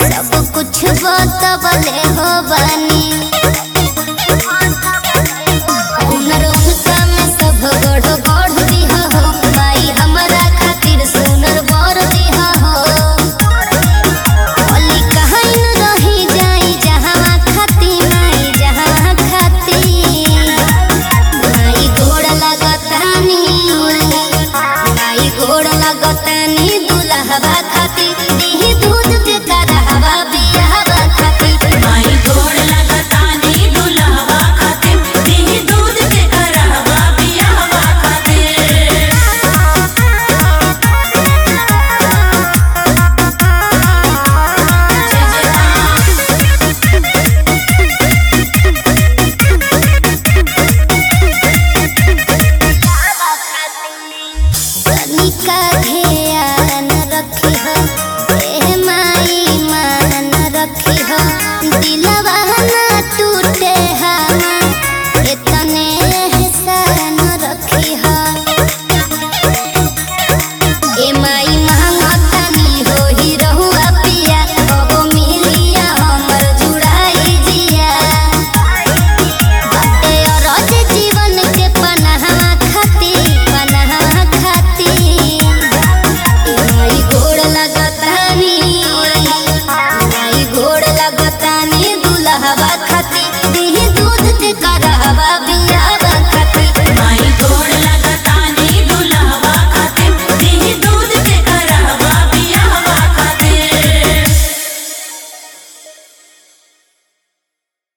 सब कुछ बतबले हो बानी हुनर उनका में सब गढ़ गढ़ दिहा हो माई हमरा खातिर सुनर बर दिहा हो अली कहीं न रही जाई जहां खाती माई जहां खाती माई गोड़ लगतानी दुल्हवा खाती दी दूध के करहवा बियाहवा खाती माई गोड़ लगतानी दुल्हवा खातिर दी दूध के करहवा बियाहवा खातिर। कनिका ध्यान रखी हो ए माई मान रखी हो दिलवा ना टूटे हमार इतने एहसान रखी हो ए माई मांगतानी हो ही रहुआ पिया अब मिलिया हमर जुड़ाई जिया बाटे अरज जीवन के पनाहा खाती माई गोड़ लगतानी दुल्हवा